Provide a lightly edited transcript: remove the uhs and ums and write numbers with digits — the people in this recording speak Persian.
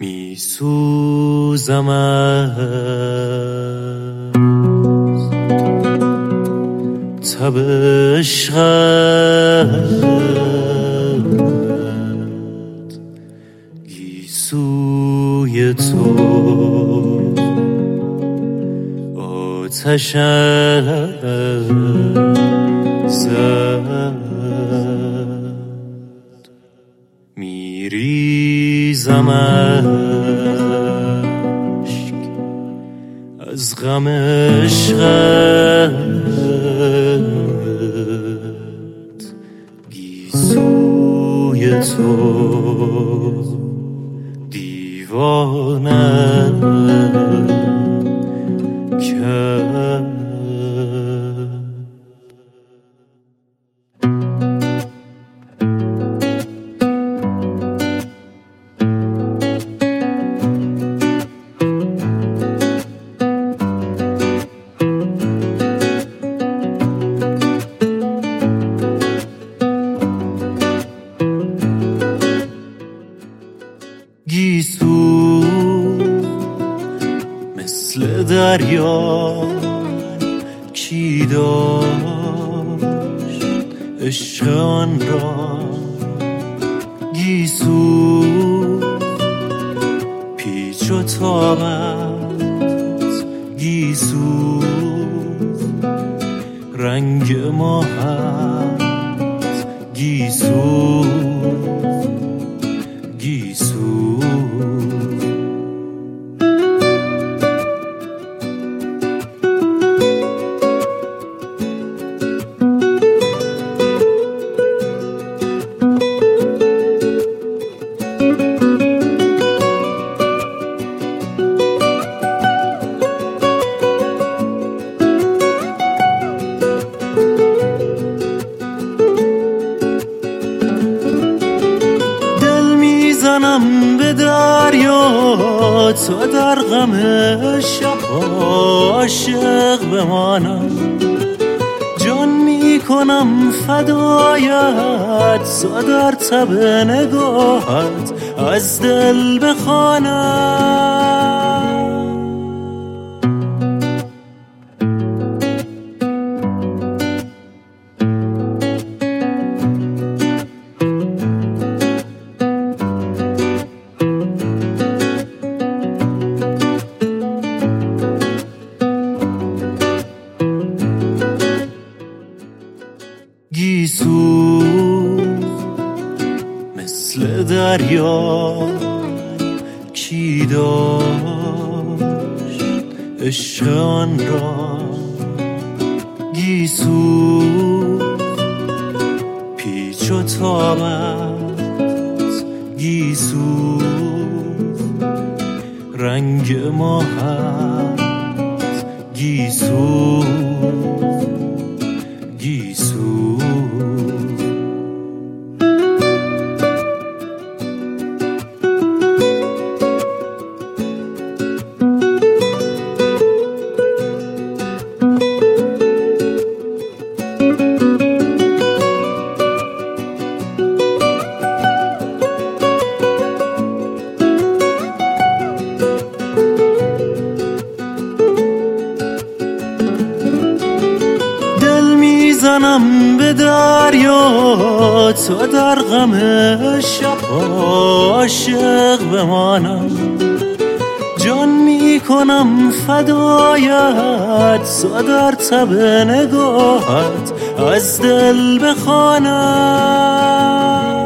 می سوزم از تب عشقت، گیسوی تو آتشت زد، میریزم اشک از غم عشقت، گیسوی تو دیوانه کرد. گیسو مثل دریا کی داشت عشق آن را، گیسو پیچ و تابت، گیسو رنگ ماهت، گیسو گیسو زنم به دریا تا در غم شب عاشق بمانم، جان میکنم فدایت تا در تب نگاهت از دل بخوانم. گیسو مثل دریا کی داشت عشق آن را، گیسو پیچ و تابت، گیسو رنگ ماهت، گیسو گیسو زنم به دریا تا در غم شب عاشق بمانم، جان میکنم فدایت تا در تب نگاهت از دل بخوانم.